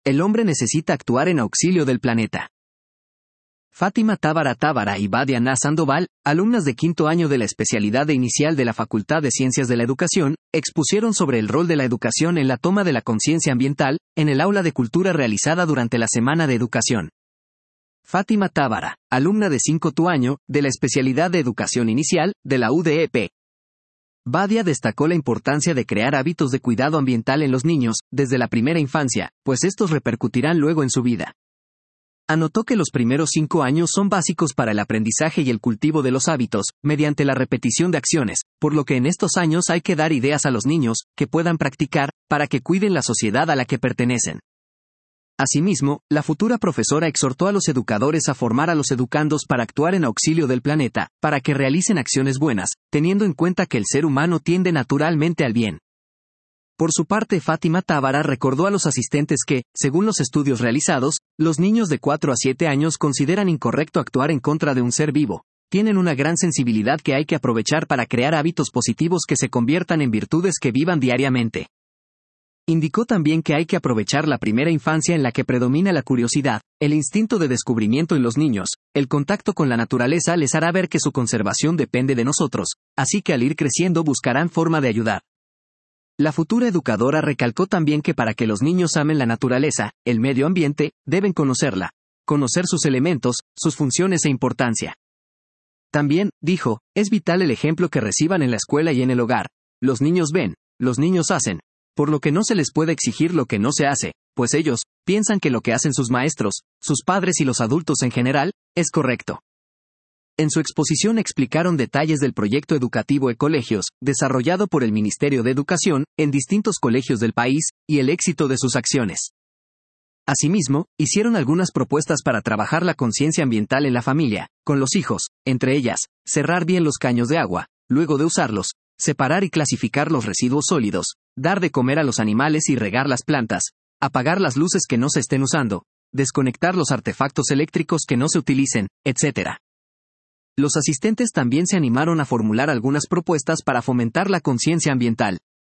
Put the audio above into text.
El hombre necesita actuar en auxilio del planeta. Fátima Tábara y Badia Na Sandoval, alumnas de quinto año de la especialidad inicial de la Facultad de Ciencias de la Educación, expusieron sobre el rol de la educación en la toma de la conciencia ambiental, en el aula de cultura realizada durante la Semana de Educación. Fátima Tábara, alumna de quinto año, de la especialidad de Educación Inicial, de la UDEP. Badia destacó la importancia de crear hábitos de cuidado ambiental en los niños, desde la primera infancia, pues estos repercutirán luego en su vida. Anotó que los primeros 5 años son básicos para el aprendizaje y el cultivo de los hábitos, mediante la repetición de acciones, por lo que en estos años hay que dar ideas a los niños, que puedan practicar, para que cuiden la sociedad a la que pertenecen. Asimismo, la futura profesora exhortó a los educadores a formar a los educandos para actuar en auxilio del planeta, para que realicen acciones buenas, teniendo en cuenta que el ser humano tiende naturalmente al bien. Por su parte, Fátima Tábara recordó a los asistentes que, según los estudios realizados, los niños de 4 a 7 años consideran incorrecto actuar en contra de un ser vivo. Tienen una gran sensibilidad que hay que aprovechar para crear hábitos positivos que se conviertan en virtudes que vivan diariamente. Indicó también que hay que aprovechar la primera infancia en la que predomina la curiosidad, el instinto de descubrimiento en los niños. El contacto con la naturaleza les hará ver que su conservación depende de nosotros, así que al ir creciendo buscarán forma de ayudar. La futura educadora recalcó también que para que los niños amen la naturaleza, el medio ambiente, deben conocerla, conocer sus elementos, sus funciones e importancia. También, dijo, es vital el ejemplo que reciban en la escuela y en el hogar. Los niños ven, los niños hacen, por lo que no se les puede exigir lo que no se hace, pues ellos piensan que lo que hacen sus maestros, sus padres y los adultos en general, es correcto. En su exposición explicaron detalles del proyecto educativo E-Colegios, desarrollado por el Ministerio de Educación, en distintos colegios del país, y el éxito de sus acciones. Asimismo, hicieron algunas propuestas para trabajar la conciencia ambiental en la familia, con los hijos, entre ellas, cerrar bien los caños de agua, luego de usarlos, separar y clasificar los residuos sólidos, dar de comer a los animales y regar las plantas, apagar las luces que no se estén usando, desconectar los artefactos eléctricos que no se utilicen, etc. Los asistentes también se animaron a formular algunas propuestas para fomentar la conciencia ambiental.